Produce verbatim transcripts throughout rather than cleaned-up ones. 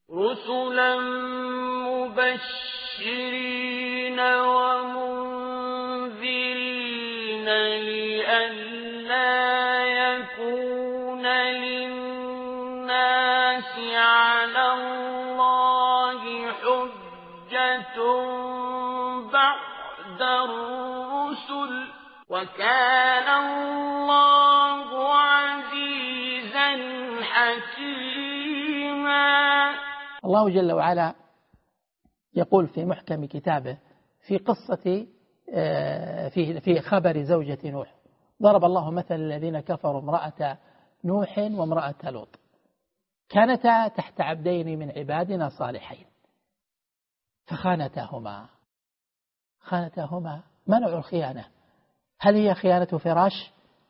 رسلا مبشرين ومنذرين لئلا يكون للناس على الله حجة بعد الرسل وكان الله عزيزا حكيما. الله جل وعلا يقول في محكم كتابه في قصة في في خبر زوجة نوح: ضرب الله مثل الذين كفروا امرأة نوح وامرأة لوط كانتا تحت عبدين من عبادنا صالحين فخانتاهما. خانتاهما ما نوع الخيانة؟ هل هي خيانة فراش؟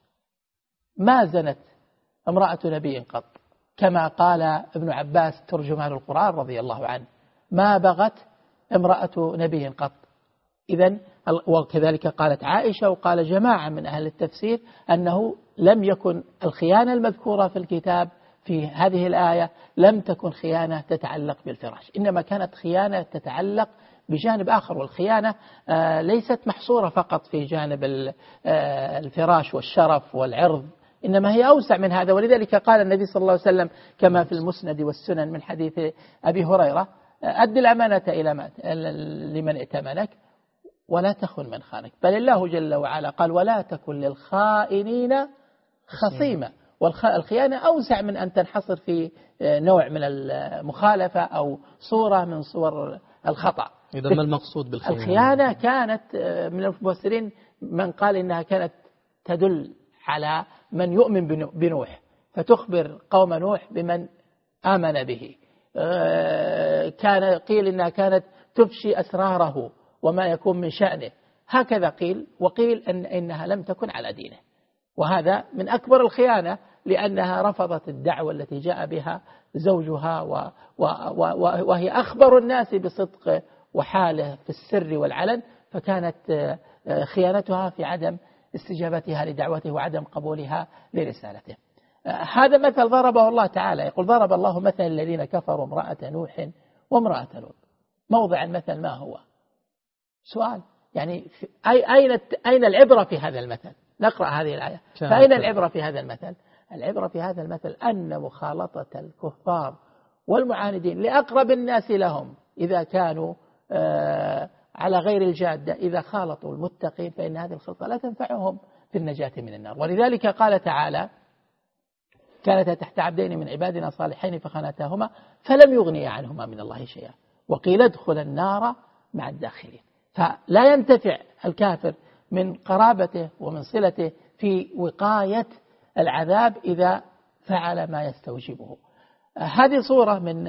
ما زنت امرأة نبي قط، كما قال ابن عباس ترجمان القرآن رضي الله عنه: ما بغت امرأة نبي قط. إذن وكذلك قالت عائشة، وقال جماعة من أهل التفسير أنه لم يكن الخيانة المذكورة في الكتاب في هذه الآية لم تكن خيانة تتعلق بالفراش، إنما كانت خيانة تتعلق بجانب آخر. والخيانة ليست محصورة فقط في جانب الفراش والشرف والعرض، إنما هي أوسع من هذا. ولذلك قال النبي صلى الله عليه وسلم كما في المسند والسنن من حديث أبي هريرة: أد الأمانة إلى لمن ائتمنك ولا تخن من خانك. بل الله جل وعلا قال: ولا تكن للخائنين خصيما. والخيانة أوسع من أن تنحصر في نوع من المخالفة أو صورة من صور الخطأ. إذا ما المقصود بالخيانة؟ الخيانة كانت من المفسرين من قال إنها كانت تدل على من يؤمن بنوح، فتخبر قوم نوح بمن آمن به. كان قيل إنها كانت تفشي أسراره وما يكون من شأنه، هكذا قيل. وقيل أن إنها لم تكن على دينه، وهذا من أكبر الخيانة، لأنها رفضت الدعوة التي جاء بها زوجها و و و وهي أخبر الناس بصدق وحاله في السر والعلن، فكانت خيانتها في عدم استجابتها لدعوته وعدم قبولها لرسالته. هذا مثل ضربه الله تعالى، يقول: ضرب الله مثل الذين كفروا امرأة نوح وامرأة لوط. موضع المثل ما هو؟ سؤال، يعني أين أين العبرة في هذا المثل؟ نقرأ هذه الآية، فأين العبرة في هذا المثل؟ العبرة في هذا المثل أن مخالطة الكفار والمعاندين لأقرب الناس لهم إذا كانوا على غير الجادة، إذا خالطوا المتقين فإن هذه الخلطة لا تنفعهم في النجاة من النار. ولذلك قال تعالى: كانتا تحت عبدين من عبادنا صالحين فخانتاهما فلم يغني عنهما من الله شيئا وقيل ادخل النار مع الداخلين. فلا ينتفع الكافر من قرابته ومن صلته في وقاية العذاب إذا فعل ما يستوجبه. هذه صورة من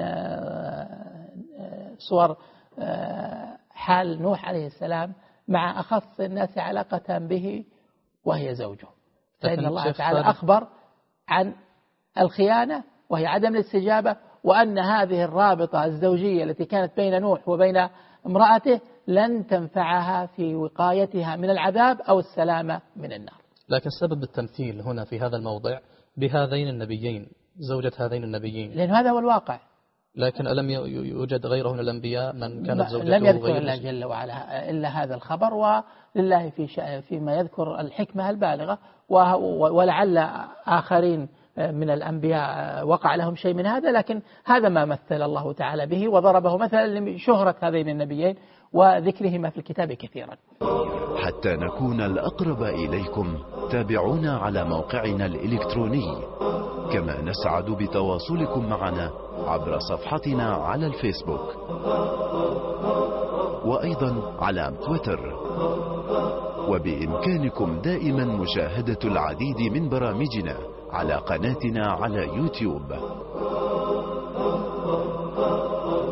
صور حال نوح عليه السلام مع أخص الناس علاقة به وهي زوجه، فإن الله تعالى أخبر عن الخيانة وهي عدم الاستجابة، وأن هذه الرابطة الزوجية التي كانت بين نوح وبين امرأته لن تنفعها في وقايتها من العذاب أو السلامة من النار. لكن سبب التمثيل هنا في هذا الموضع بهذين النبيين، زوجة هذين النبيين، لأن هذا هو الواقع. لكن ألم يوجد غيره من الأنبياء من كانت زوجته لم يذكر الله جل وعلا إلا هذا الخبر، ولله في فيما يذكر الحكمة البالغة، ولعل آخرين من الأنبياء وقع لهم شيء من هذا، لكن هذا ما مثل الله تعالى به وضربه مثلا لشهرة هذين النبيين وذكرهما في الكتاب كثيرا. حتى نكون الأقرب إليكم تابعونا على موقعنا الإلكتروني، كما نسعد بتواصلكم معنا عبر صفحتنا على الفيسبوك وأيضا على تويتر. وبإمكانكم دائما مشاهدة العديد من برامجنا على قناتنا على يوتيوب.